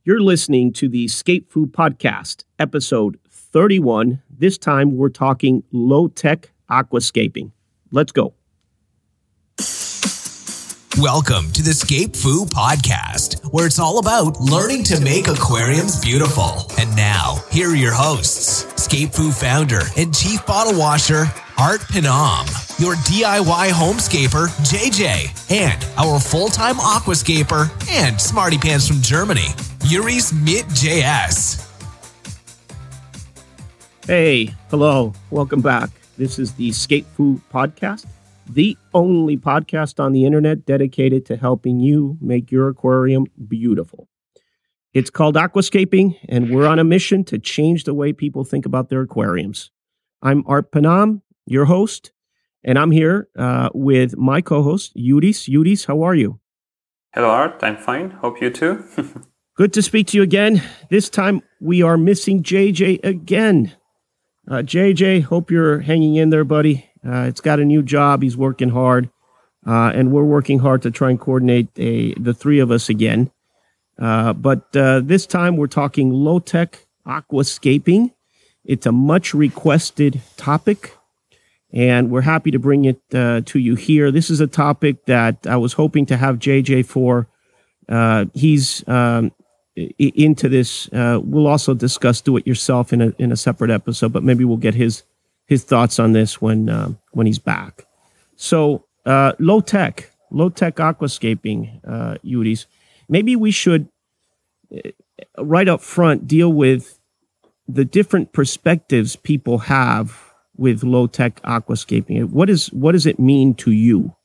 You're listening to the Escape Food Podcast, episode 31. This time we're talking low-tech aquascaping. Let's go. Welcome to the Escape Food Podcast, where it's all about learning to make aquariums beautiful. And now, here are your hosts, Escape Food founder and chief bottle washer, Art Panam, your DIY homescaper, JJ, and our full-time aquascaper and smarty pants from Germany, Yuri's Mit JS. Hey, hello, welcome back. This is the Escape Food Podcast, the only podcast on the internet dedicated to helping you make your aquarium beautiful. It's called Aquascaping, and we're on a mission to change the way people think about their aquariums. I'm Art Panam, your host, and I'm here with my co-host, Yudis. Yudis, how are you? Hello, Art. I'm fine. Hope you too. Good to speak to you again. This time we are missing JJ again. JJ, hope you're hanging in there, buddy. It's got a new job. He's working hard, and we're working hard to try and coordinate the three of us again. But this time we're talking low-tech aquascaping. It's a much requested topic, and we're happy to bring it to you here. This is a topic that I was hoping to have JJ for. He's into this. We'll also discuss do-it-yourself in a separate episode, but maybe we'll get his thoughts on this when he's back. So low-tech aquascaping, Yudis. Maybe we should, right up front, deal with the different perspectives people have with low-tech aquascaping. What does it mean to you?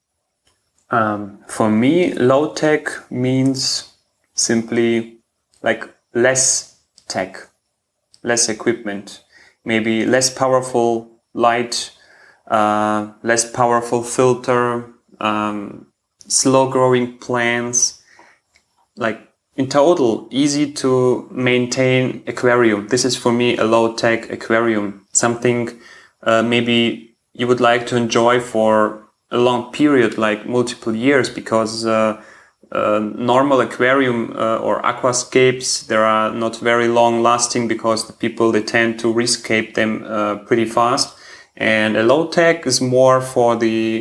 For me, low-tech means simply like less tech, less equipment, maybe less powerful light, less powerful filter, slow-growing plants, like in total, easy to maintain aquarium. This is for me a low-tech aquarium, something maybe you would like to enjoy for a long period, like multiple years, because normal aquarium or aquascapes, they are not very long lasting because the people, they tend to rescape them pretty fast. And a low-tech is more for the,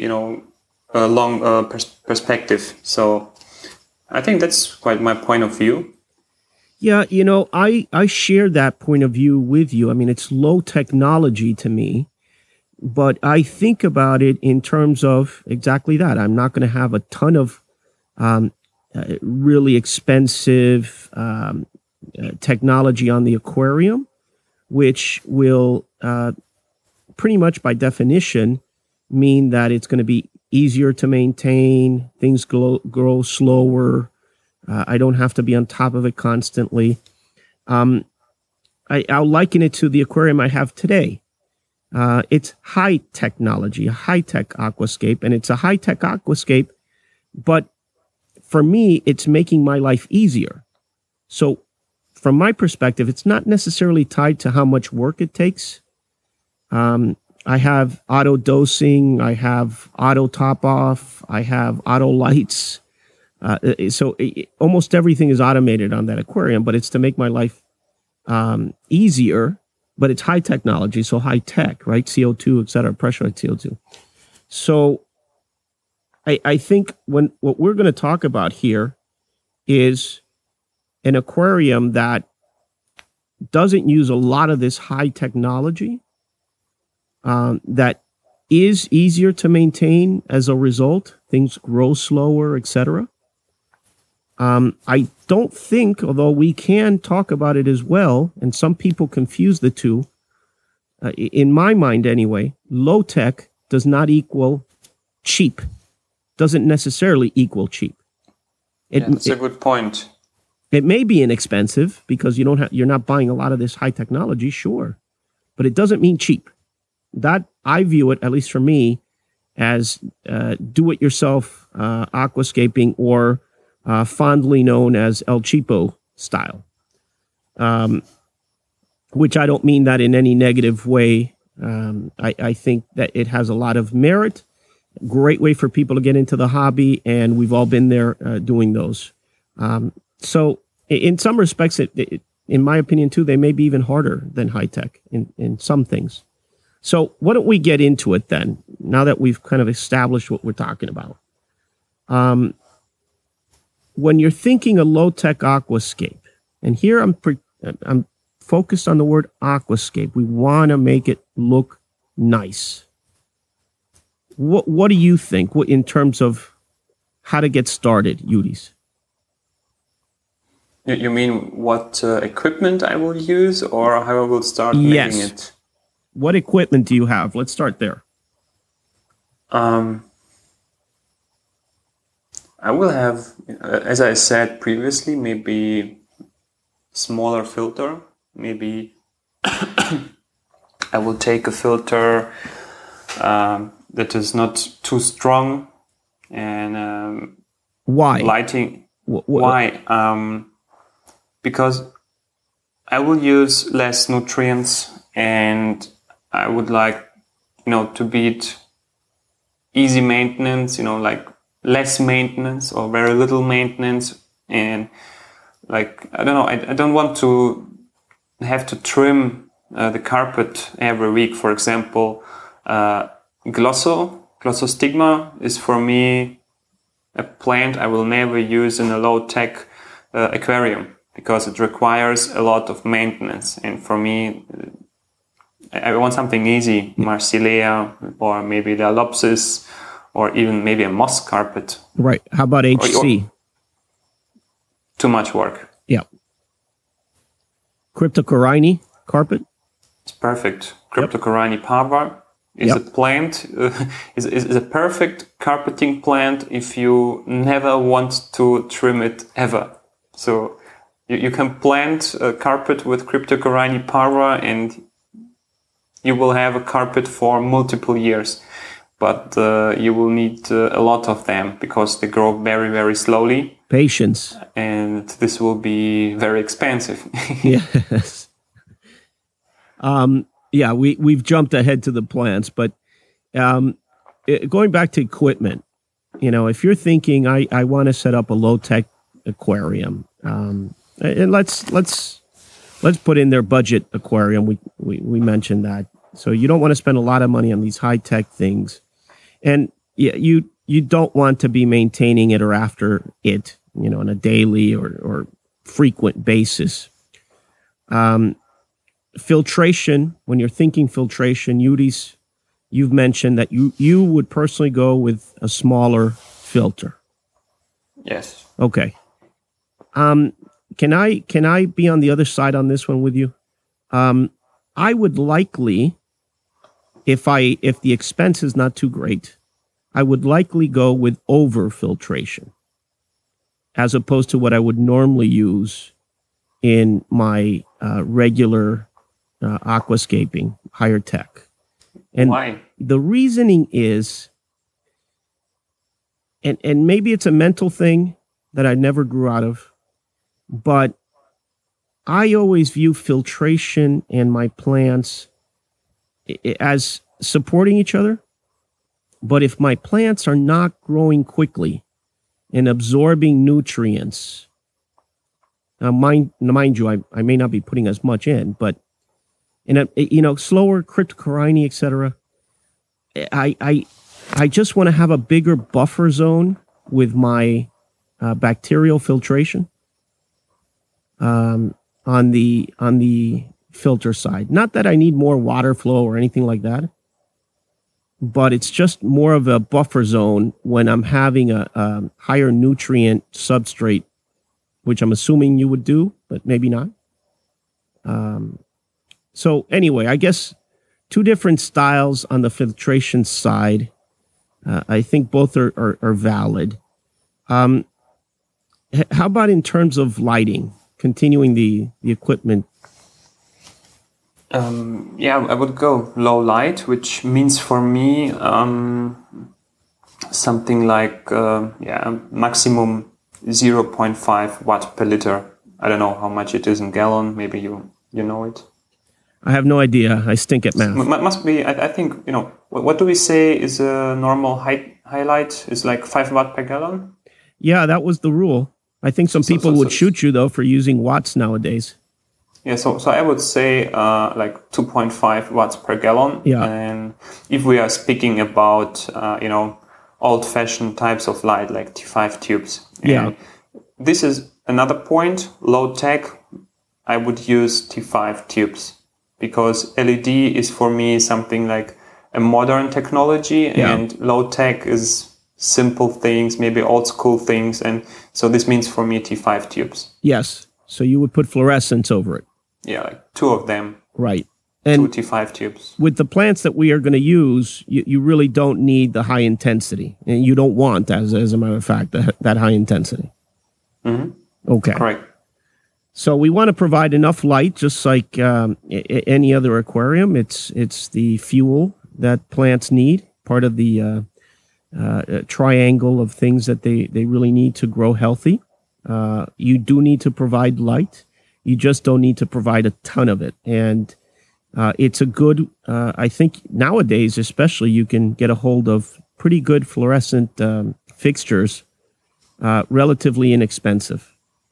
long perspective. So I think that's quite my point of view. Yeah, I share that point of view with you. I mean, it's low technology to me, but I think about it in terms of exactly that. I'm not going to have a ton of really expensive technology on the aquarium, which will pretty much by definition mean that it's going to be easier to maintain, things grow slower, I don't have to be on top of it constantly. I'll liken it to the aquarium I have today. It's high technology, a high-tech aquascape, and it's a high-tech aquascape, but for me, it's making my life easier. So from my perspective, it's not necessarily tied to how much work it takes. I have auto dosing, I have auto top off, I have auto lights. Almost everything is automated on that aquarium, but it's to make my life easier, but it's high technology, so high tech, right? CO2, et cetera, pressurized CO2. So I think what we're going to talk about here is an aquarium that doesn't use a lot of this high technology, that is easier to maintain as a result. Things grow slower, etc. I don't think, although we can talk about it as well, and some people confuse the two, in my mind anyway, low tech does not equal cheap. Doesn't necessarily equal cheap. That's a good point. It may be inexpensive because you're not buying a lot of this high technology, sure, but it doesn't mean cheap. That I view it, at least for me, as do-it-yourself aquascaping, or fondly known as El Cheapo style, which I don't mean that in any negative way. I think that it has a lot of merit. Great way for people to get into the hobby, and we've all been there doing those. So in some respects, in my opinion too, they may be even harder than high tech in some things. So why don't we get into it then? Now that we've kind of established what we're talking about, when you're thinking a low tech aquascape, and here I'm focused on the word aquascape. We want to make it look nice. What do you think? What in terms of how to get started, Yudis? You mean what equipment I will use, or how I will start making it? What equipment do you have? Let's start there. I will have, as I said previously, maybe smaller filter. Maybe I will take a filter that is not too strong, and why lighting. Why? Because I will use less nutrients, and I would like, to beat easy maintenance, like less maintenance or very little maintenance. And like, I don't know, I don't want to have to trim the carpet every week. For example, Glossostigma is for me a plant I will never use in a low-tech aquarium, because it requires a lot of maintenance. And for me, I want something easy, Marsilea, or maybe the Alopsis, or even maybe a moss carpet. Right. How about HC? Too much work. Yeah. Cryptocorini carpet? It's perfect. Cryptocorini parva is a plant, is a perfect carpeting plant if you never want to trim it ever. So you can plant a carpet with Cryptocorini parva and you will have a carpet for multiple years. But you will need a lot of them because they grow very, very slowly. Patience. And this will be very expensive. Yes. We've jumped ahead to the plants, but going back to equipment, if you're thinking I want to set up a low-tech aquarium, and let's put in their budget aquarium. We mentioned that. So you don't want to spend a lot of money on these high-tech things. And you don't want to be maintaining it or after it, on a daily or frequent basis. Filtration, when you're thinking filtration, Yudis, you've mentioned that you would personally go with a smaller filter. Yes. Okay. Can I be on the other side on this one with you? I would likely, if the expense is not too great, I would likely go with over-filtration as opposed to what I would normally use in my regular aquascaping, higher tech. And why? The reasoning is, and maybe it's a mental thing that I never grew out of, but I always view filtration and my plants as supporting each other. But if my plants are not growing quickly and absorbing nutrients, now mind you, I may not be putting as much in, but slower Cryptocorini, etc. I just want to have a bigger buffer zone with my bacterial filtration on the filter side. Not that I need more water flow or anything like that, but it's just more of a buffer zone when I'm having a higher nutrient substrate, which I'm assuming you would do, but maybe not. So anyway, I guess two different styles on the filtration side. I think both are valid. How about in terms of lighting? Continuing the equipment. I would go low light, which means for me something like maximum 0.5 watt per liter. I don't know how much it is in gallon. Maybe you know it. I have no idea. I stink at math. Must be. I think what do we say is a normal highlight? Is like 5 watt per gallon. Yeah, that was the rule. I think some people would shoot you, though, for using watts nowadays. Yeah, so I would say like 2.5 watts per gallon. Yeah. And if we are speaking about, old-fashioned types of light, like T5 tubes. Yeah. And this is another point. Low tech, I would use T5 tubes because LED is for me something like a modern technology, and low tech is simple things, maybe old school things. And so this means for me T5 tubes. Yes. So you would put fluorescence over it. Yeah, like 2 of them. Right. And 2 T5 tubes. with the plants that we are going to use, you really don't need the high intensity. And you don't want, as a matter of fact, that high intensity. Mm-hmm. Okay. Correct. So we want to provide enough light, just like any other aquarium. It's the fuel that plants need, part of the triangle of things that they really need to grow healthy. You do need to provide light. You just don't need to provide a ton of it. And it's a good, I think nowadays especially, you can get a hold of pretty good fluorescent fixtures, relatively inexpensive.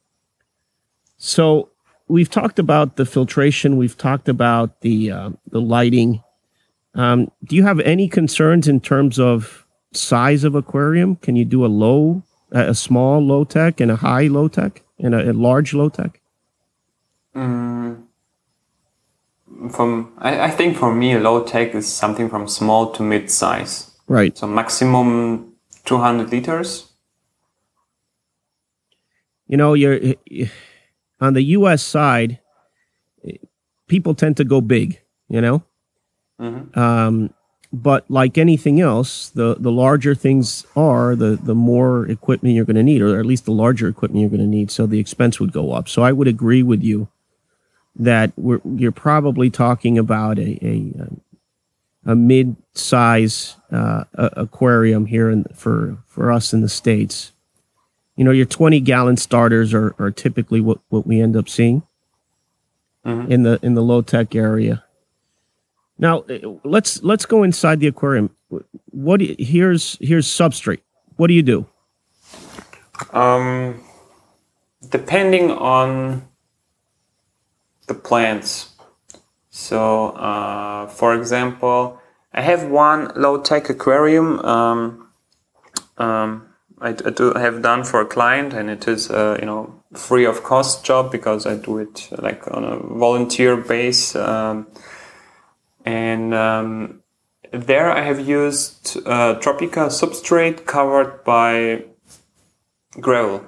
So we've talked about the filtration. We've talked about the lighting. Do you have any concerns in terms of size of aquarium? Can you do a small low tech and a high low tech and a large low tech? I think for me, a low tech is something from small to mid size. Right. So maximum 200 liters. You're on the U.S. side, people tend to go big, Mm-hmm. But like anything else, the larger things are, the more equipment you're going to need, or at least the larger equipment you're going to need. So the expense would go up. So I would agree with you that you're probably talking about a mid-size aquarium here for us in the States. Your 20-gallon starters are typically what we end up seeing in the low-tech area. Now, let's go inside the aquarium. Here's substrate. What do you do? Depending on the plants. So, for example, I have one low-tech aquarium I have done for a client, and it is free of cost job because I do it like on a volunteer base. And there I have used Tropica substrate covered by gravel.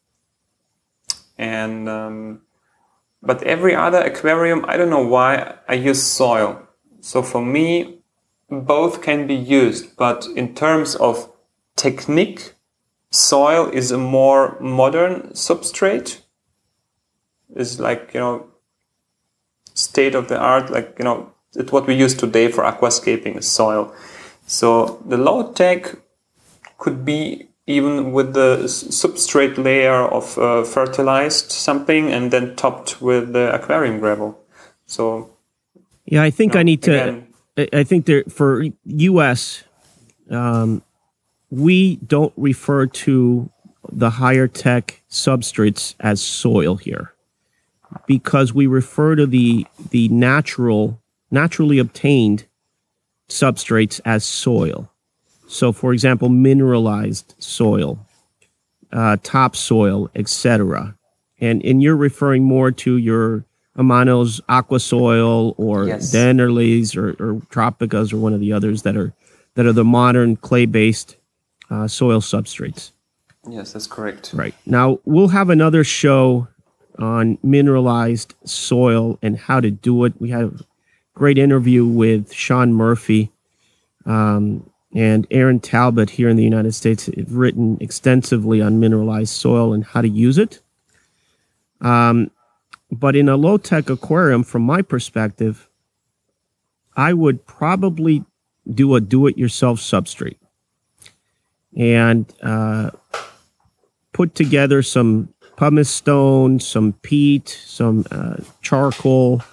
And but every other aquarium, I don't know why, I use soil. So for me, both can be used, but in terms of technique, soil is a more modern substrate. It's like, state of the art, like, it's what we use today for aquascaping is soil. So the low tech could be even with the substrate layer of fertilized something and then topped with the aquarium gravel. So yeah, I think I need to. I think there for US, we don't refer to the higher tech substrates as soil here, because we refer to the naturally obtained substrates as soil. So, for example, mineralized soil, topsoil, etc. And you're referring more to your Amano's aqua soil or Dennerle's or Tropicas or one of the others that are the modern clay-based soil substrates. Yes, that's correct. Right. Now, we'll have another show on mineralized soil and how to do it. We had a great interview with Sean Murphy and Aaron Talbot here in the United States. Have written extensively on mineralized soil and how to use it. But in a low-tech aquarium, from my perspective, I would probably do a do-it-yourself substrate and put together some pumice stone, some peat, some charcoal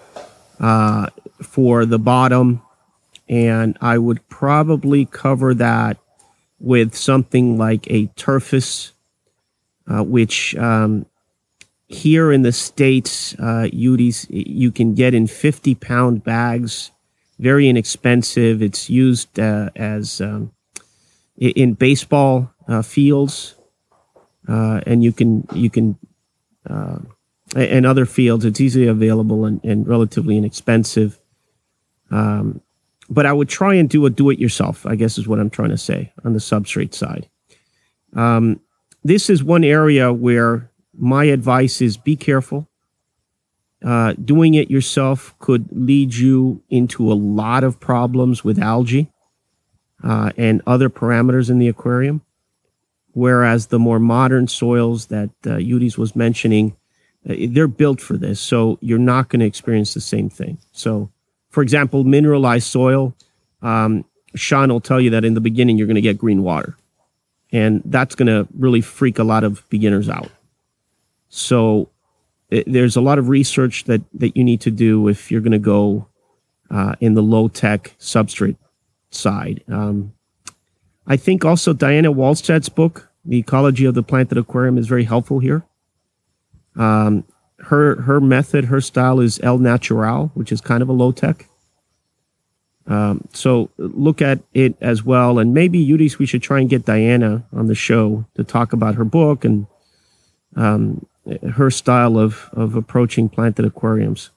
for the bottom, and I would probably cover that with something like a Turfus which here in the States, UDIs you can get in 50-pound bags, very inexpensive. It's used as in baseball fields, and you can and other fields. It's easily available and relatively inexpensive. But I would try and do it yourself, I guess is what I'm trying to say on the substrate side. This is one area where my advice is be careful. Doing it yourself could lead you into a lot of problems with algae and other parameters in the aquarium. Whereas the more modern soils that Yudis was mentioning, they're built for this. So you're not going to experience the same thing. So, for example, mineralized soil, Sean will tell you that in the beginning you're going to get green water. And that's going to really freak a lot of beginners out. So there's a lot of research that you need to do if you're going to go in the low-tech substrate side. I think also Diana Wallstedt's book, The Ecology of the Planted Aquarium, is very helpful here. Her method, her style is El Natural, which is kind of a low-tech. So look at it as well. And maybe, Yudis, we should try and get Diana on the show to talk about her book and her style of approaching planted aquariums.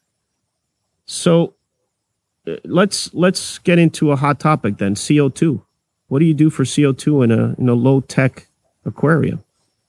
So let's get into a hot topic then, CO2. What do you do for CO2 in a low-tech aquarium?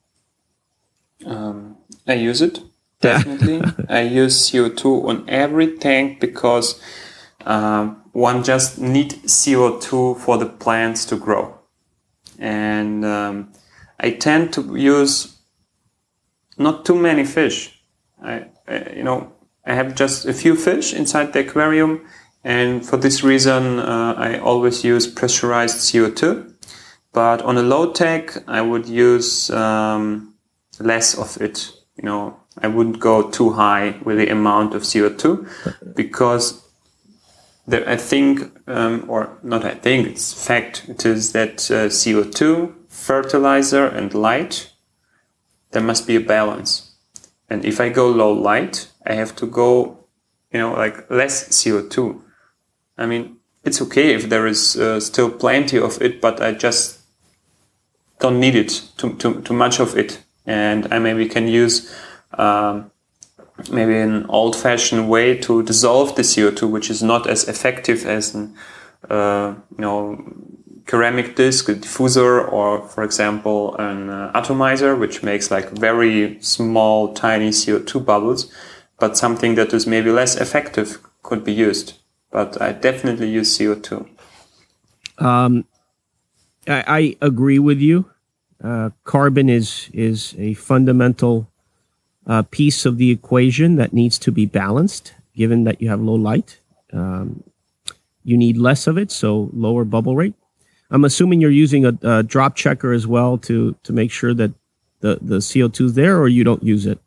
I use it, definitely. I use CO2 on every tank because one just needs CO2 for the plants to grow. And I tend to use not too many fish. I have just a few fish inside the aquarium, and for this reason, I always use pressurized CO2. But on a low tech, I would use less of it. I wouldn't go too high with the amount of CO2 because I think, or not I think, it's fact, it is that CO2, fertilizer, and light, there must be a balance. And if I go low light, I have to go, less CO2. I mean, it's okay if there is still plenty of it, but I just don't need it, too much of it. And I maybe can use maybe an old-fashioned way to dissolve the CO2, which is not as effective as an ceramic disc, a diffuser, or for example an atomizer, which makes like very small, tiny CO2 bubbles. But something that is maybe less effective could be used. But I definitely use CO2. I agree with you. Carbon is a fundamental piece of the equation that needs to be balanced, given that you have low light. You need less of it, so lower bubble rate. I'm assuming you're using a drop checker as well to make sure that the CO2 is there, or you don't use it?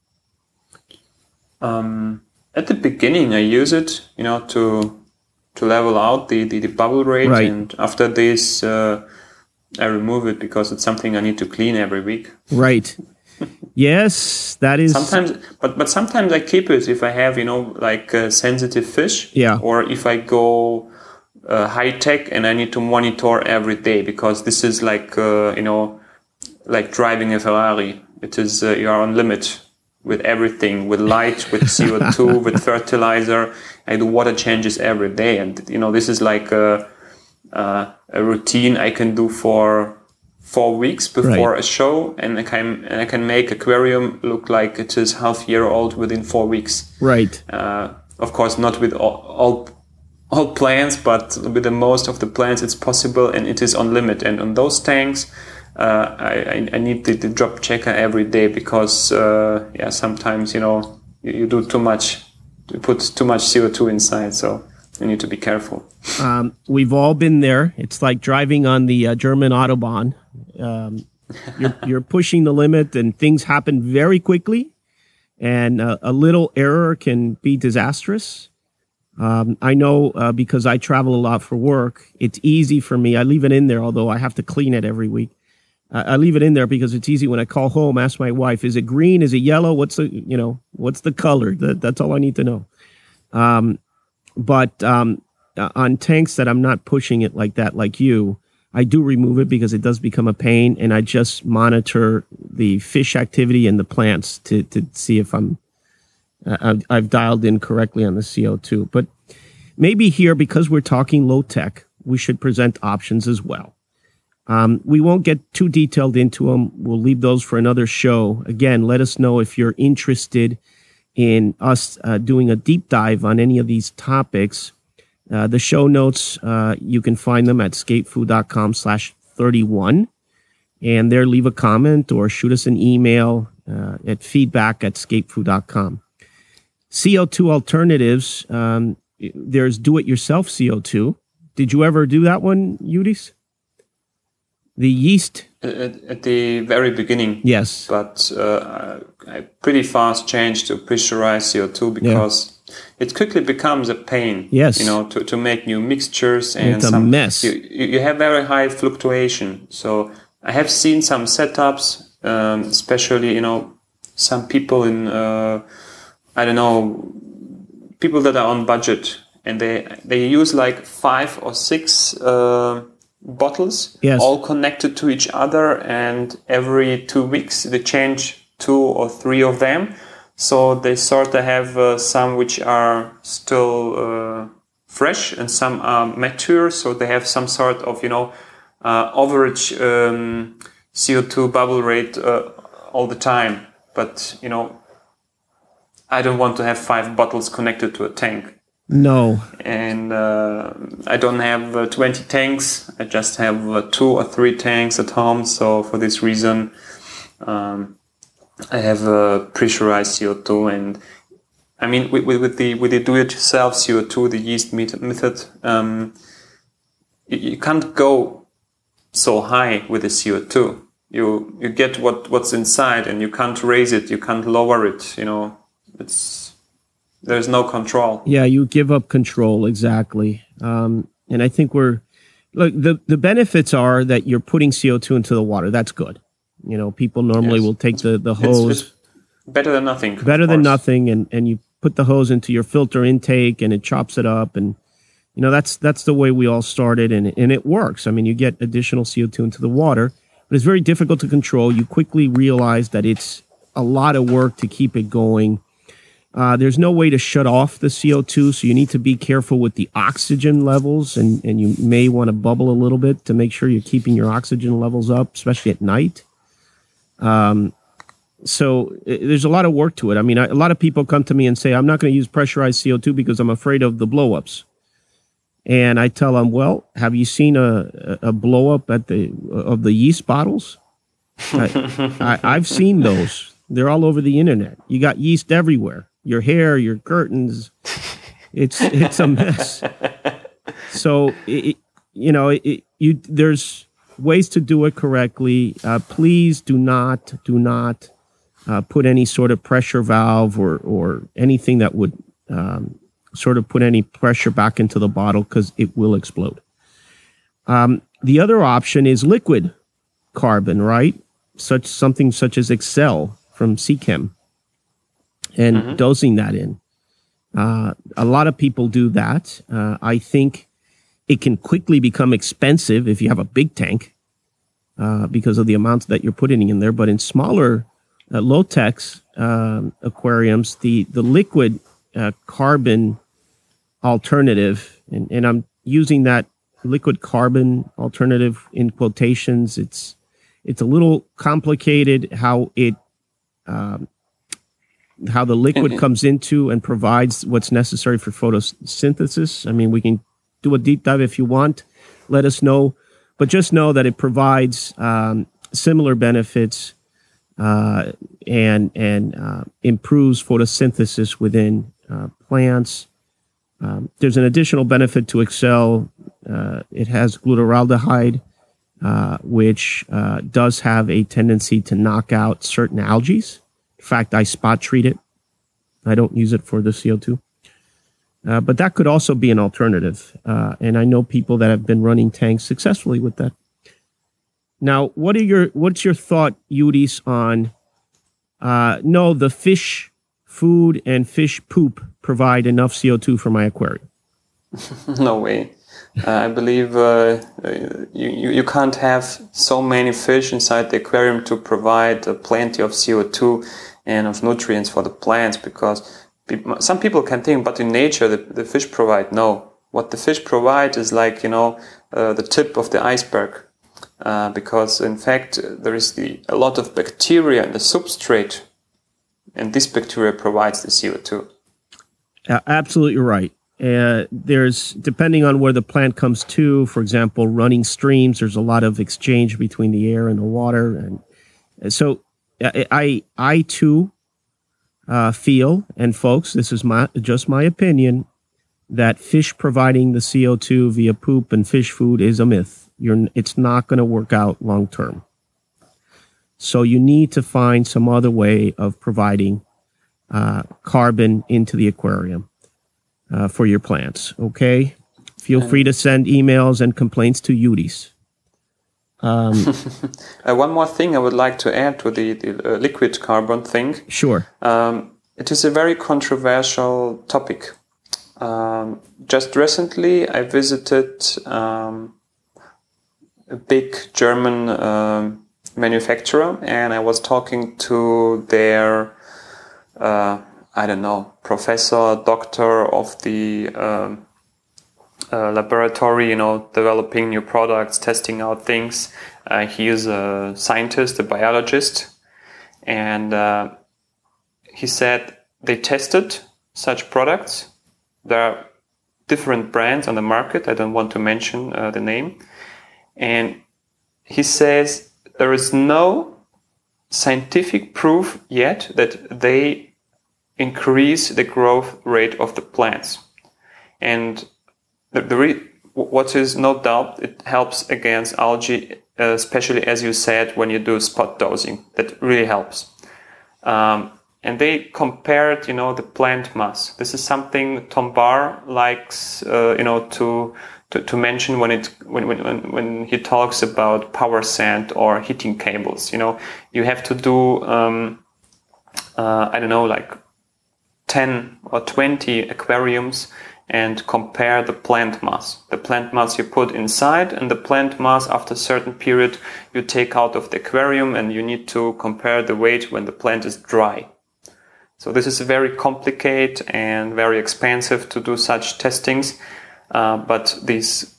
At the beginning, I use it, to level out the bubble rate. Right. And after this, I remove it because it's something I need to clean every week. Right. Yes, that is... Sometimes, but sometimes I keep it if I have, sensitive fish. Yeah. Or if I go high tech and I need to monitor every day, because this is like driving a Ferrari. It is, you are on limit with everything, with light, with CO2, with fertilizer. I do water changes every day. And, this is like a routine I can do for 4 weeks before a show, and I can make aquarium look like it is half-year-old within 4 weeks. Right. Of course, not with all plants, but with the most of the plants it's possible, and it is on limit. And on those tanks, I need the drop checker every day because sometimes you do too much, you put too much CO2 inside, so you need to be careful. We've all been there. It's like driving on the German Autobahn. You're pushing the limit, and things happen very quickly, and a little error can be disastrous. I know because I travel a lot for work, it's easy for me. I leave it in there, although I have to clean it every week. I leave it in there because it's easy when I call home, ask my wife, is it green? Is it yellow? What's the color? That's all I need to know. But on tanks that I'm not pushing it like that, like you, I do remove it because it does become a pain, and I just monitor the fish activity and the plants to see if I've dialed in correctly on the CO2. But maybe here, because we're talking low tech, we should present options as well. We won't get too detailed into them. We'll leave those for another show. Again, let us know if you're interested in us doing a deep dive on any of these topics. The show notes, you can find them at scapefoo.com/31. And there, leave a comment or shoot us an email at feedback@scapefoo.com. CO2 alternatives, there's do-it-yourself CO2. Did you ever do that one, Yudis? The yeast? At the very beginning. Yes. But I pretty fast changed to pressurized CO2 because it quickly becomes a pain. Yes. To make new mixtures. And it's a mess. You have very high fluctuation. So I have seen some setups, especially, some people in, people that are on budget, and they use like 5 or 6 bottles, all connected to each other, and every 2 weeks they change 2 or 3 of them. So they sort of have some which are still fresh and some are mature. So they have some sort of, average CO2 bubble rate all the time. But, I don't want to have 5 bottles connected to a tank. No. And I don't have 20 tanks. I just have 2 or 3 tanks at home. So for this reason, I have a pressurized CO2. And I mean, with the do-it-yourself CO2, the yeast method, you can't go so high with the CO2. You get what's inside, and you can't raise it. You can't lower it. There's no control. Yeah, you give up control, exactly. And I think the benefits are that you're putting CO2 into the water. That's good. People normally will take the hose. It's better than nothing. Better than nothing, and you put the hose into your filter intake, and it chops it up, and that's the way we all started, and it works. I mean, you get additional CO2 into the water, but it's very difficult to control. You quickly realize that it's a lot of work to keep it going. There's no way to shut off the CO2, so you need to be careful with the oxygen levels, and you may want to bubble a little bit to make sure you're keeping your oxygen levels up, especially at night. So there's a lot of work to it. I mean, a lot of people come to me and say, I'm not going to use pressurized CO2 because I'm afraid of the blow-ups. And I tell them, well, have you seen a blow-up of the yeast bottles? I've seen those. They're all over the internet. You got yeast everywhere. Your hair, your curtains. It's a mess. So, there's ways to do it correctly. Please do not put any sort of pressure valve or anything that would sort of put any pressure back into the bottle, because it will explode. The other option is liquid carbon, right? Something such as Excel from Seachem, and dosing that in. A lot of people do that. I think it can quickly become expensive if you have a big tank because of the amounts that you're putting in there. But in smaller, low-tech aquariums, the liquid carbon alternative, and I'm using that liquid carbon alternative in quotations. It's a little complicated how the liquid comes into and provides what's necessary for photosynthesis. I mean, we can do a deep dive if you want. Let us know. But just know that it provides similar benefits and improves photosynthesis within plants. There's an additional benefit to Excel. It has glutaraldehyde, which does have a tendency to knock out certain algae. In fact, I spot treat it. I don't use it for the CO2. But that could also be an alternative. And I know people that have been running tanks successfully with that. Now, what's your thought, Yudis, on no, the fish food and fish poop provide enough CO2 for my aquarium? No way. I believe you can't have so many fish inside the aquarium to provide plenty of CO2 and of nutrients for the plants, because some people can think, but in nature the fish provide. No, what the fish provide is like, the tip of the iceberg, because in fact there is a lot of bacteria in the substrate, and this bacteria provides the CO2. Absolutely right. There's, depending on where the plant comes to, for example, running streams, there's a lot of exchange between the air and the water. And so I too feel, and folks, this is just my opinion, that fish providing the CO2 via poop and fish food is a myth. It's not going to work out long term. So you need to find some other way of providing carbon into the aquarium. For your plants, okay? Feel free to send emails and complaints to Yudis. One more thing I would like to add to the liquid carbon thing. Sure. It is a very controversial topic. Just recently, I visited a big German manufacturer, and I was talking to their professor, doctor of the laboratory, developing new products, testing out things. He is a scientist, a biologist, and he said they tested such products. There are different brands on the market. I don't want to mention the name. And he says there is no scientific proof yet that they increase the growth rate of the plants. And what is no doubt, it helps against algae, especially as you said, when you do spot dosing. That really helps. And they compared, the plant mass. This is something Tom Barr likes, to mention when he talks about power sand or heating cables. You have to do, 10 or 20 aquariums and compare the plant mass. The plant mass you put inside and the plant mass after a certain period you take out of the aquarium, and you need to compare the weight when the plant is dry. So this is very complicated and very expensive to do such testings, but this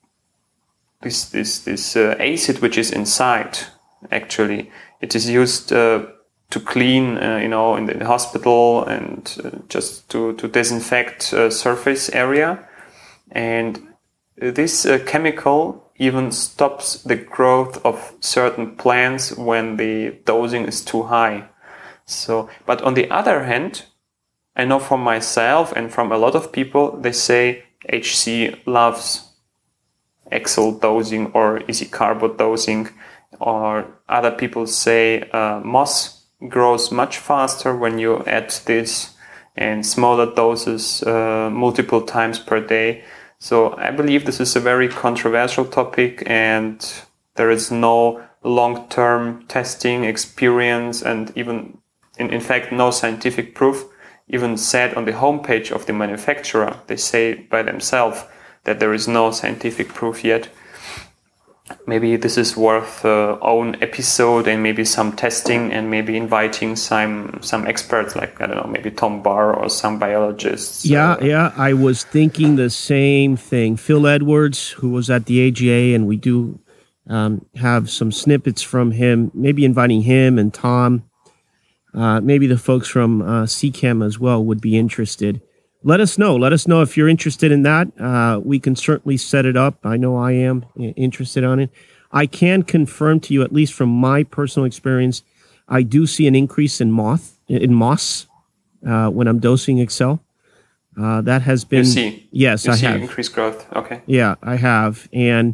acid which is inside, actually, it is used to clean, in the hospital, and just to disinfect surface area. And this chemical even stops the growth of certain plants when the dosing is too high. So, but on the other hand, I know from myself and from a lot of people, they say HC loves Excel dosing or easy carbo dosing, or other people say moss grows much faster when you add this, and smaller doses multiple times per day. So I believe this is a very controversial topic, and there is no long-term testing experience, and even in fact no scientific proof. Even said on the homepage of the manufacturer, they say by themselves that there is no scientific proof yet. Maybe this is worth own episode, and maybe some testing, and maybe inviting some experts, like, maybe Tom Barr or some biologists. Yeah, I was thinking the same thing. Phil Edwards, who was at the AGA, and we do have some snippets from him, maybe inviting him and Tom. Maybe the folks from CCAM as well would be interested. Let us know. Let us know if you're interested in that. We can certainly set it up. I know I am interested on it. I can confirm to you, at least from my personal experience, I do see an increase in moss when I'm dosing Excel. That has been... You see? Yes, I have. Increased growth. Okay. Yeah, I have. And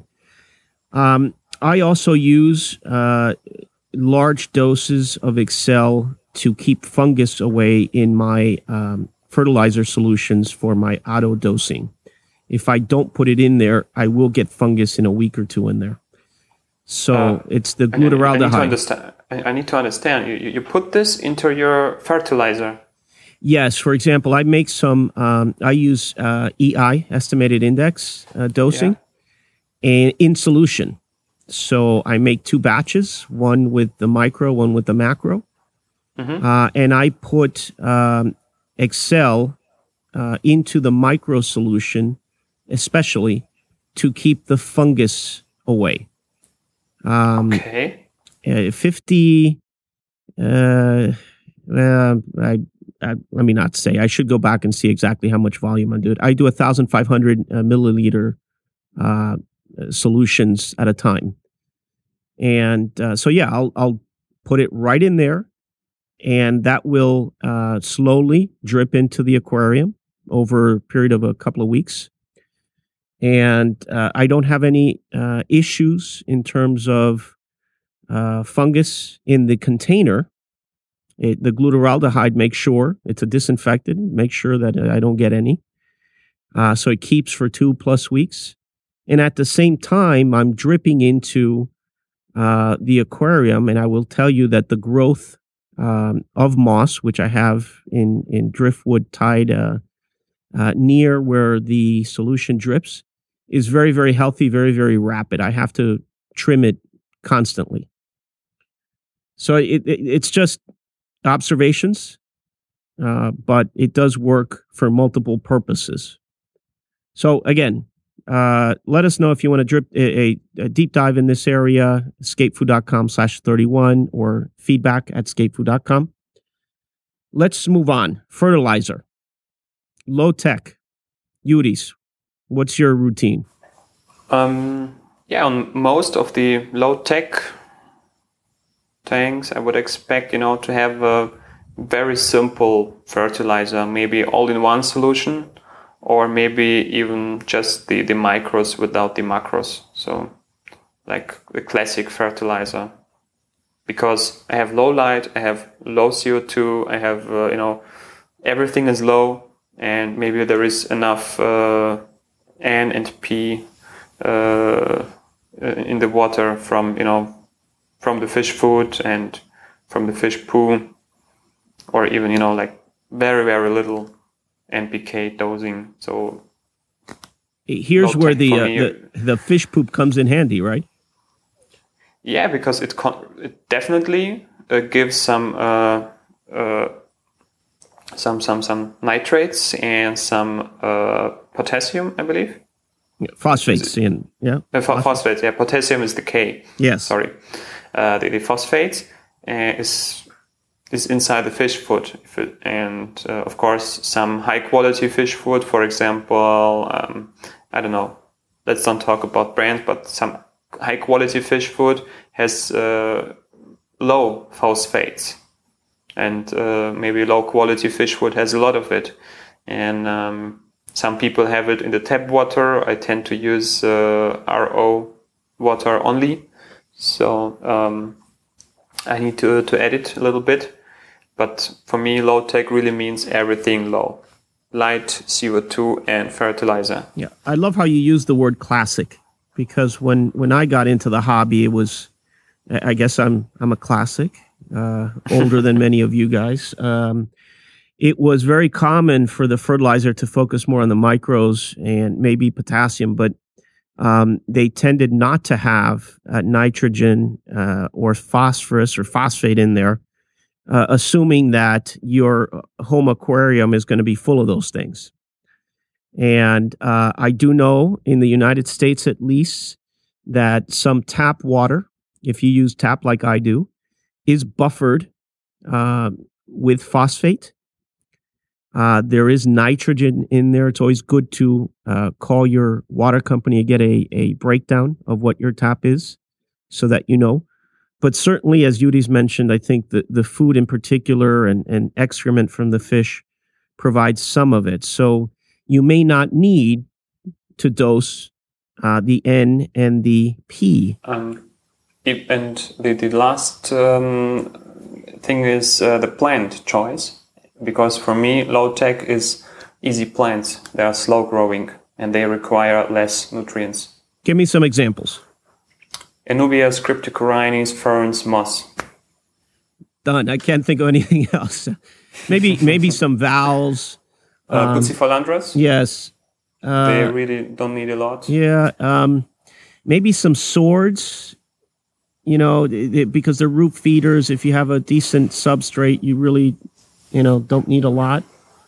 I also use large doses of Excel to keep fungus away in my fertilizer solutions for my auto dosing. If I don't put it in there, I will get fungus in a week or two in there. So it's the glutaraldehyde. I need to understand. You put this into your fertilizer. Yes. For example, I make some. I use EI, estimated index dosing, and in solution. So I make 2 batches, one with the micro, one with the macro, and I put Excel into the micro solution, especially to keep the fungus away. 50. Let me not say. I should go back and see exactly how much volume I do it. I do 1,500 milliliter solutions at a time, and I'll put it right in there, and that will slowly drip into the aquarium over a period of a couple of weeks. And I don't have any issues in terms of fungus in the container. The glutaraldehyde makes sure it's a disinfectant, make sure that I don't get any. So it keeps for 2+ weeks. And at the same time, I'm dripping into the aquarium, and I will tell you that the growth of moss, which I have in driftwood tied near where the solution drips, is very, very healthy, very, very rapid. I have to trim it constantly. So it's just observations, but it does work for multiple purposes. So again, let us know if you want to drip a deep dive in this area, escapefood.com/31 or feedback@escapefood.com. Let's move on. Fertilizer. Low tech. Yudis, what's your routine? On most of the low tech tanks, I would expect, to have a very simple fertilizer, maybe all-in-one solution, or maybe even just the micros without the macros. So like the classic fertilizer. Because I have low light, I have low CO2, I have, everything is low, and maybe there is enough N and P in the water from the fish food and from the fish poo, or even, very, very little NPK dosing. So here's where the fish poop comes in handy, right? Yeah, because it definitely gives some nitrates and some potassium, I believe. Phosphates, phosphates. Yeah, potassium is the K. Yes. Sorry, the phosphates is inside the fish food, and of course some high quality fish food. For example, I don't know. Let's not talk about brands, but some high quality fish food has low phosphates, and maybe low quality fish food has a lot of it, and some people have it in the tap water. I tend to use RO water only, so I need to edit a little bit. But for me, low tech really means everything low. Light, CO2, and fertilizer. Yeah, I love how you use the word classic, because when I got into the hobby, it was, I guess I'm a classic, older than many of you guys. It was very common for the fertilizer to focus more on the micros and maybe potassium, but they tended not to have nitrogen or phosphorus or phosphate in there, assuming that your home aquarium is going to be full of those things. And I do know in the United States, at least, that some tap water, if you use tap like I do, is buffered with phosphate. There is nitrogen in there. It's always good to call your water company and get a breakdown of what your tap is so that you know. But certainly, as Yudis mentioned, I think the food in particular and excrement from the fish provides some of it. So you may not need to dose the N and the P. And the last thing is the plant choice. Because for me, low tech is easy plants. They are slow growing and they require less nutrients. Give me some examples. Anubias, cryptocorynes, ferns, moss. Done. I can't think of anything else. Maybe some vowels. Bucephalandras. Yes. They really don't need a lot. Yeah. Maybe some swords. Because they're root feeders. If you have a decent substrate, you really, don't need a lot.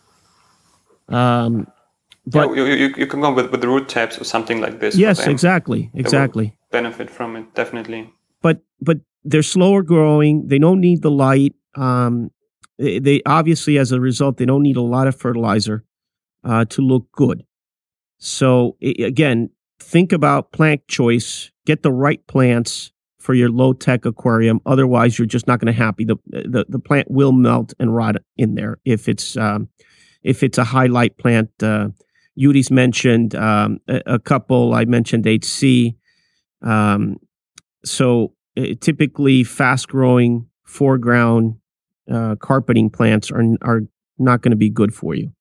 But you can go with the root tabs or something like this. Yes, exactly. Benefit from it, definitely. But they're slower growing. They don't need the light. They obviously, as a result, they don't need a lot of fertilizer to look good. So again, think about plant choice. Get the right plants for your low-tech aquarium. Otherwise, you're just not going to happy. The plant will melt and rot in there if it's a highlight plant. Yuri's mentioned a couple. I mentioned HC. So typically, fast-growing foreground carpeting plants are not going to be good for you.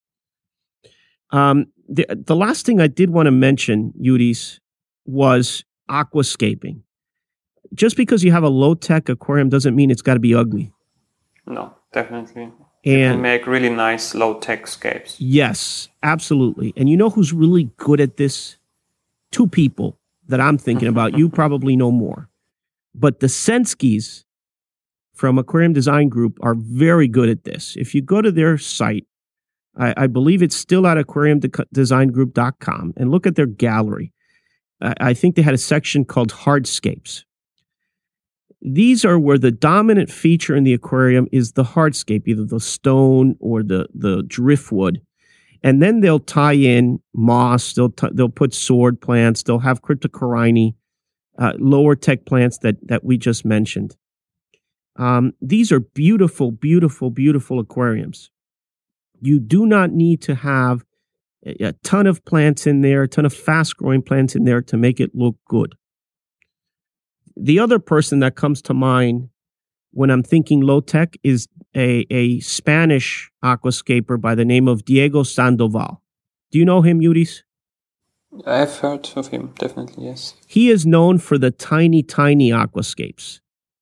The last thing I did want to mention, Yuri's, was aquascaping. Just because you have a low-tech aquarium doesn't mean it's got to be ugly. No, definitely. You can make really nice low-tech scapes. Yes, absolutely. And you know who's really good at this? Two people that I'm thinking about. You probably know more. But the Senskis from Aquarium Design Group are very good at this. If you go to their site, I believe it's still at aquariumdesigngroup.com, and look at their gallery. I think they had a section called Hardscapes. These are where the dominant feature in the aquarium is the hardscape, either the stone or the driftwood. And then they'll tie in moss, they'll put sword plants, they'll have cryptocoryne, lower tech plants that we just mentioned. These are beautiful, beautiful, beautiful aquariums. You do not need to have a ton of plants in there, a ton of fast-growing plants in there to make it look good. The other person that comes to mind when I'm thinking low-tech is a Spanish aquascaper by the name of Diego Sandoval. Do you know him, Yuris? I've heard of him, definitely, yes. He is known for the tiny, tiny aquascapes.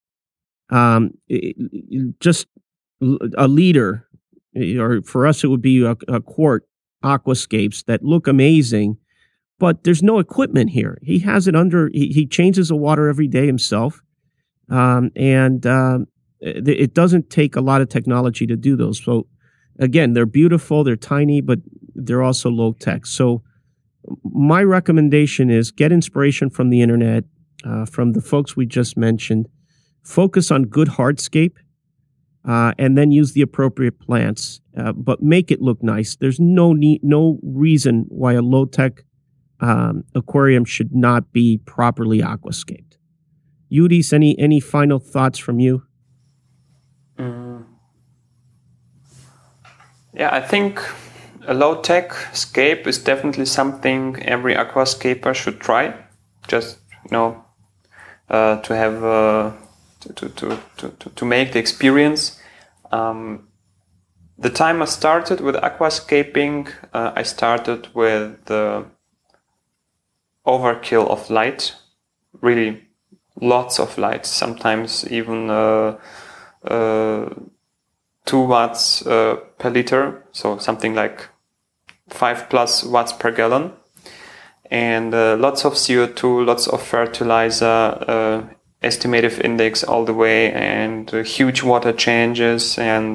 Just a liter, or for us it would be a quart aquascapes that look amazing, but there's no equipment here. He has it he changes the water every day himself. It doesn't take a lot of technology to do those. So again, they're beautiful, they're tiny, but they're also low tech. So my recommendation is get inspiration from the internet, from the folks we just mentioned, focus on good hardscape, and then use the appropriate plants, but make it look nice. There's no reason why a low tech aquarium should not be properly aquascaped. Yudis, any final thoughts from you? Yeah, I think a low-tech scape is definitely something every aquascaper should try. Just to have to make the experience. The time I started with aquascaping, I started with the overkill of light, really lots of light, sometimes even 2 watts per liter, so something like 5+ watts per gallon, and lots of CO2, lots of fertilizer, estimative index all the way, and huge water changes. And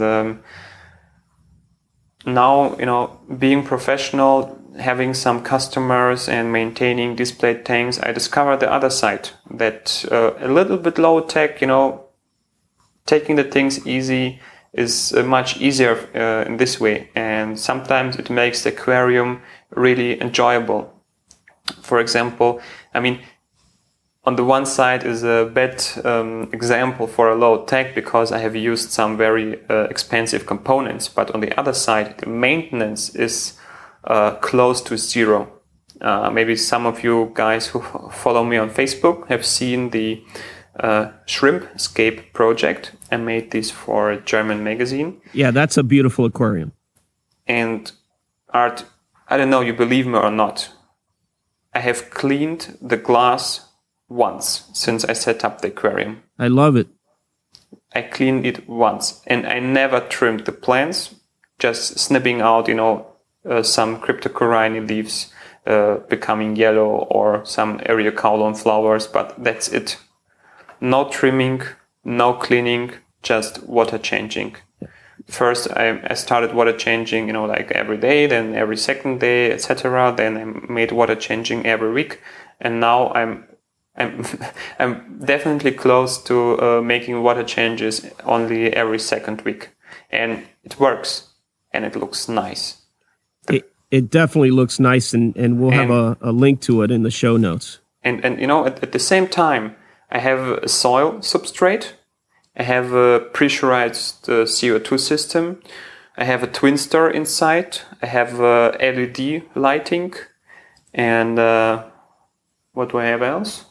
now, being professional, having some customers and maintaining display tanks, I discovered the other side, that a little bit low tech, taking the things easy is much easier in this way. And sometimes it makes the aquarium really enjoyable. For example, on the one side is a bad example for a low tech because I have used some very expensive components. But on the other side, the maintenance is close to zero. Maybe some of you guys who follow me on Facebook have seen the Shrimpscape project. I made this for a German magazine. Yeah, that's a beautiful aquarium. And Art, I don't know, you believe me or not, I have cleaned the glass once since I set up the aquarium. I love it. I cleaned it once, and I never trimmed the plants, just snipping out, some cryptocoryne leaves becoming yellow or some Eriocaulon flowers, but that's it. No trimming, no cleaning, just water changing. First, I started water changing, like every day, then every second day, etc. Then I made water changing every week, and now I'm definitely close to making water changes only every second week, and it works, and it looks nice. It definitely looks nice, and we'll have a link to it in the show notes. And at the same time, I have a soil substrate. I have a pressurized CO2 system. I have a twin star inside. I have LED lighting. And what do I have else?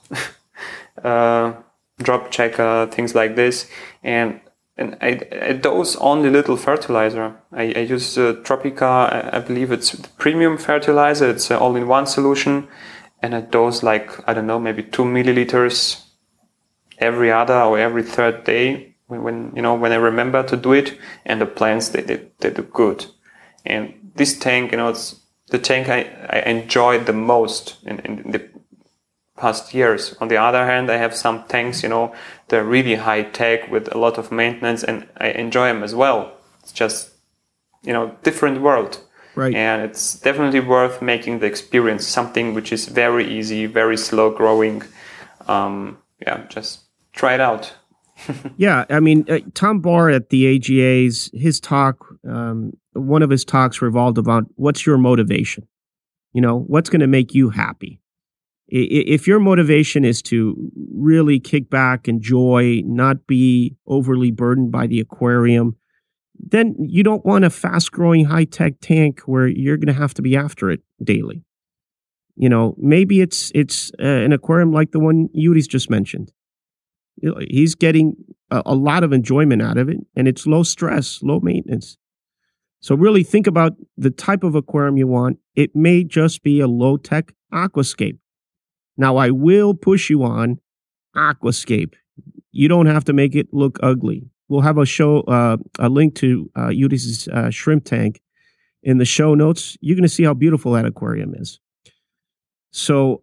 Drop checker, things like this. And I dose only little fertilizer. I use Tropica. I believe it's the premium fertilizer. It's all-in-one solution. And I dose maybe 2 milliliters every other or every third day when I remember to do it, and the plants they do good. And this tank, it's the tank I enjoyed the most in the past years. On the other hand, I have some tanks, they're really high tech with a lot of maintenance, and I enjoy them as well. It's just different world. Right. And it's definitely worth making the experience something which is very easy, very slow growing. Just try it out. Yeah, I mean, Tom Barr at the AGA's, his talk, one of his talks revolved about what's your motivation? What's going to make you happy? If your motivation is to really kick back, enjoy, not be overly burdened by the aquarium, then you don't want a fast-growing, high-tech tank where you're going to have to be after it daily. Maybe it's an aquarium like the one Yuri's just mentioned. He's getting a lot of enjoyment out of it, and it's low stress, low maintenance. So really think about the type of aquarium you want. It may just be a low-tech aquascape. Now, I will push you on aquascape. You don't have to make it look ugly. We'll have a link to Yuri's shrimp tank in the show notes. You're going to see how beautiful that aquarium is. So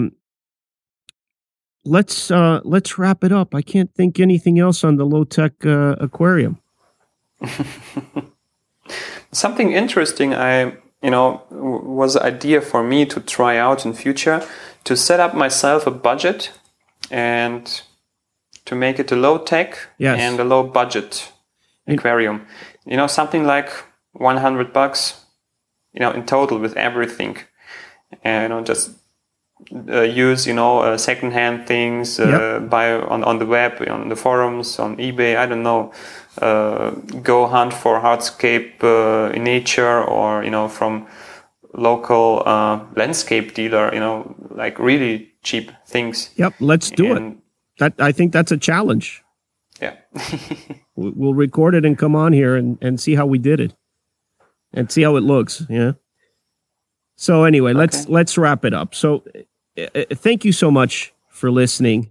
let's wrap it up. I can't think anything else on the low-tech aquarium. Something interesting was an idea for me to try out in future, to set up myself a budget and to make it a low-tech and a low-budget aquarium. Something like $100, in total with everything. And just use, second-hand things, buy on the web, on the forums, on eBay, I don't know. Go hunt for hardscape in nature, or, from local landscape dealer, like really cheap things. Yep, let's do it. I think that's a challenge. Yeah. We'll record it and come on here and see how we did it and see how it looks. Yeah. So anyway, let's wrap it up. So thank you so much for listening.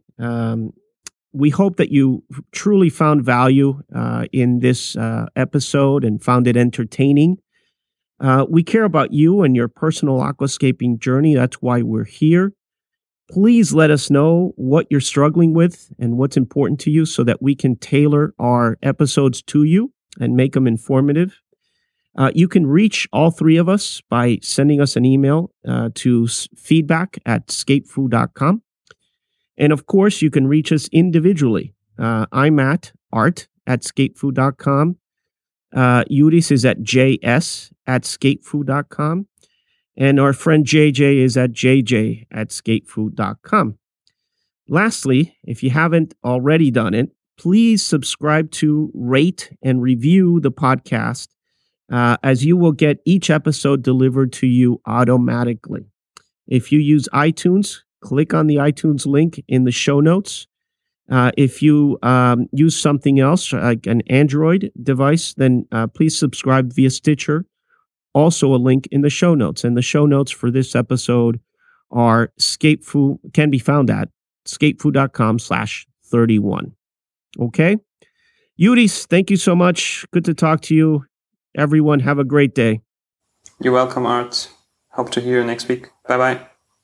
We hope that you truly found value in this episode and found it entertaining. We care about you and your personal aquascaping journey. That's why we're here. Please let us know what you're struggling with and what's important to you so that we can tailor our episodes to you and make them informative. You can reach all three of us by sending us an email to feedback@scapefoo.com. And of course, you can reach us individually. I'm at art@scapefoo.com. Yuris is at js@scapefoo.com. And our friend JJ is at jj@scapefoo.com. Lastly, if you haven't already done it, please subscribe to, rate, and review the podcast, as you will get each episode delivered to you automatically. If you use iTunes, click on the iTunes link in the show notes. If you use something else, like an Android device, then please subscribe via Stitcher. Also a link in the show notes. And the show notes for this episode can be found at scapefood.com/31. Okay? Yudis, thank you so much. Good to talk to you. Everyone, have a great day. You're welcome, Art. Hope to hear you next week. Bye-bye.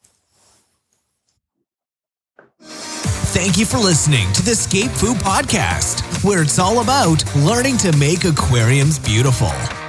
Thank you for listening to the Scape Food Podcast, where it's all about learning to make aquariums beautiful.